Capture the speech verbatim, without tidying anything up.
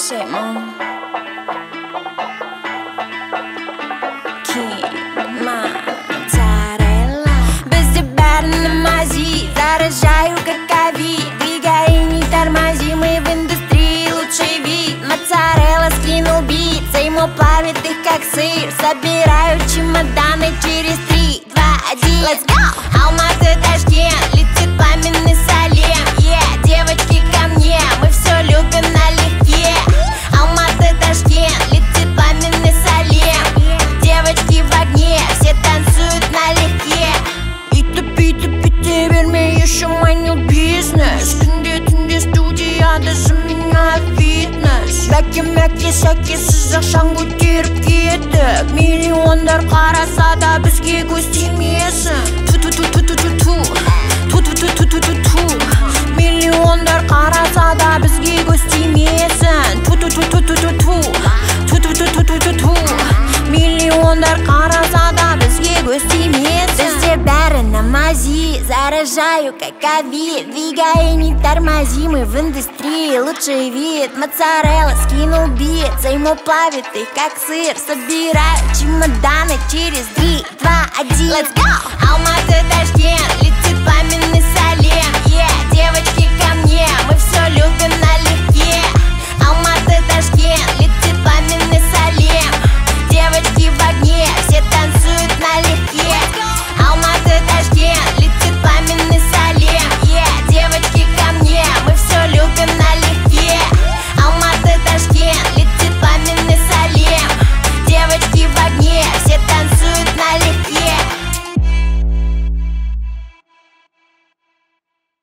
shit, mom. Моцарелла. Без тебя на мази, заражаю как ковид. Двигай и не тормози, мы в индустрии лучший вид. Моцарелла скинул бит, ему плавит их как сыр. Собираю чемоданы через три, два, один. Let's go! Алматы, Ташкент, летит пламенный Салем. Yeah, девочки ко мне, мы все любим налегке. Алматы, Ташкент, летит пламенный Салем. Девочки в огне, все танцуют налегке. Ита пита пита верме еще манил бизнес. Тунде тунде студия, даже меня фитнес. Бәкі-мәкі сәкесі жақшан көтеріп кетіп. Миллиондар қараса да бізге көз тимесін. Ту-ту-ту-ту-ту-ту, ту-ту-ту-ту-ту-ту. Миллиондар қараса да бізге көз тимесін. Ту-ту-ту-ту-ту-ту, ту-ту-ту-ту-ту-ту. Миллиондар қараса да бізге көз тимесін. Бізде бәрі на мази, заражаю как ковид. Двигай и не тормози, мы в индустрии лучший вид. Моцарелла скинул бит, ему плавит их как сыр. Собираю чемоданы через три, два, один. Let's go! Алматы, Ташкент.